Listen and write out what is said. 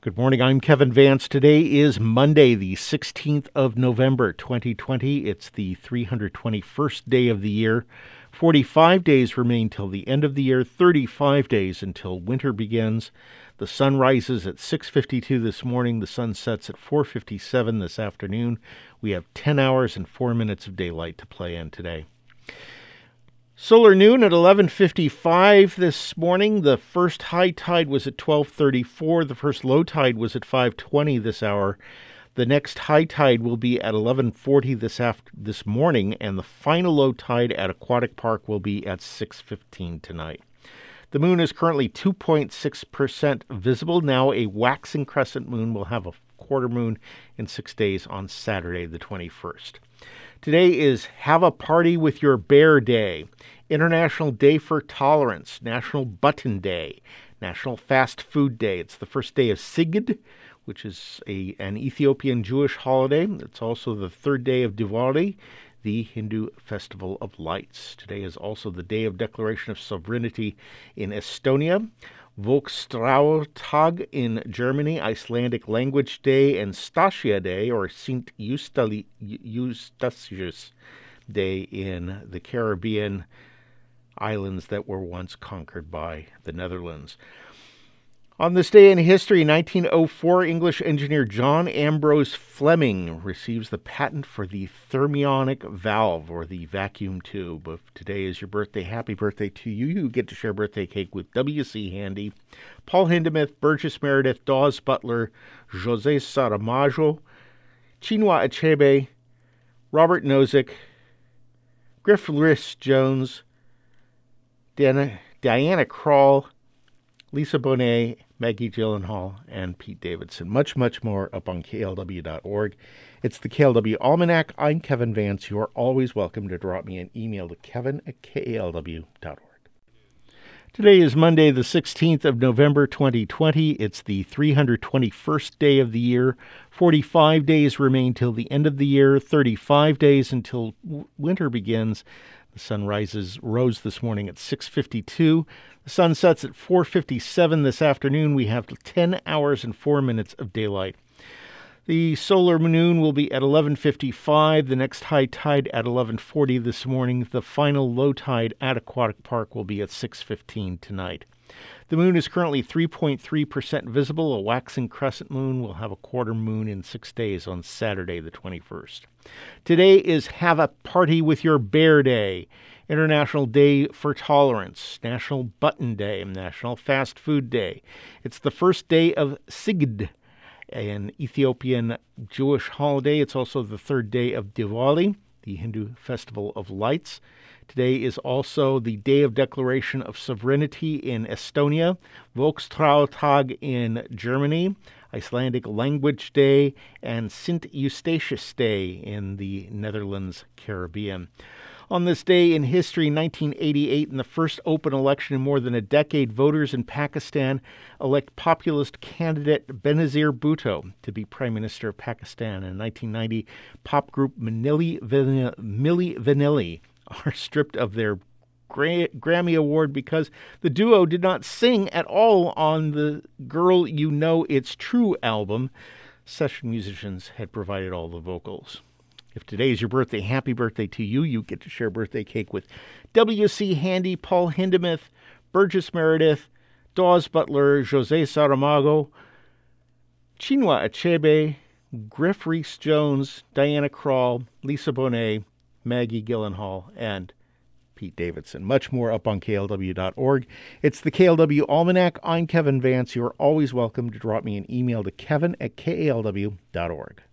Good morning, I'm Kevin Vance. Today is Monday, the 16th of November, 2020. It's the 321st day of the year. 45 days remain till the end of the year, 35 days until winter begins. The sun rises at 6:52 this morning. The sun sets at 4:57 this afternoon. We have 10 hours and 4 minutes of daylight to play in today. Solar noon at 11:55 this morning. The first high tide was at 12:34. The first low tide was at 5:20 this hour. The next high tide will be at 11:40 this morning, and the final low tide at Aquatic Park will be at 6:15 tonight. The moon is currently 2.6% visible. Now a waxing crescent moon will have a quarter moon in 6 days on Saturday the 21st. Today is Have a Party with Your Bear Day, International Day for Tolerance, National Button Day, National Fast Food Day. It's the first day of Sigid, which is an Ethiopian Jewish holiday. It's also the third day of Diwali, the Hindu Festival of Lights. Today is also the Day of Declaration of Sovereignty in Estonia, Volkstrauertag in Germany, Icelandic Language Day, and Stasia Day, or St. Eustatius Day in the Caribbean islands that were once conquered by the Netherlands. On this day in history, 1904, English engineer John Ambrose Fleming receives the patent for the thermionic valve, or the vacuum tube. If today is your birthday, happy birthday to you. You get to share birthday cake with W.C. Handy, Paul Hindemith, Burgess Meredith, Dawes Butler, Jose Saramago, Chinua Achebe, Robert Nozick, Griff Rhys-Jones, Diana Krall, Lisa Bonet, Maggie Gyllenhaal, and Pete Davidson. Much, much more up on KLW.org. It's the KLW Almanac. I'm Kevin Vance. You are always welcome to drop me an email to kevin@KLW.org. Today is Monday, the 16th of November, 2020. It's the 321st day of the year. 45 days remain till the end of the year. 35 days until winter begins. The sun rose this morning at 6:52. The sun sets at 4:57 this afternoon. We have 10 hours and 4 minutes of daylight. The solar noon will be at 11:55. The next high tide at 11:40 this morning. The final low tide at Aquatic Park will be at 6:15 tonight. The moon is currently 3.3% visible. A waxing crescent moon will have a quarter moon in 6 days on Saturday the 21st. Today is Have a Party with Your Bear Day, International Day for Tolerance, National Button Day, National Fast Food Day. It's the first day of Sigid, an Ethiopian Jewish holiday. It's also the third day of Diwali, the Hindu Festival of Lights. Today is also the Day of Declaration of Sovereignty in Estonia, Volkstrauertag in Germany, Icelandic Language Day, and St. Eustatius Day in the Netherlands, Caribbean. On this day in history, 1988, in the first open election in more than a decade, voters in Pakistan elect populist candidate Benazir Bhutto to be Prime Minister of Pakistan. In 1990, pop group Milli Vanilli are stripped of their Grammy Award because the duo did not sing at all on the Girl You Know It's True album. Session musicians had provided all the vocals. If today is your birthday, happy birthday to you. You get to share birthday cake with W.C. Handy, Paul Hindemith, Burgess Meredith, Dawes Butler, Jose Saramago, Chinua Achebe, Griff Rhys-Jones, Diana Krall, Lisa Bonet, Maggie Gyllenhaal, and Pete Davidson. Much more up on KLW.org. It's the KLW Almanac. I'm Kevin Vance. You are always welcome to drop me an email to kevin@KLW.org.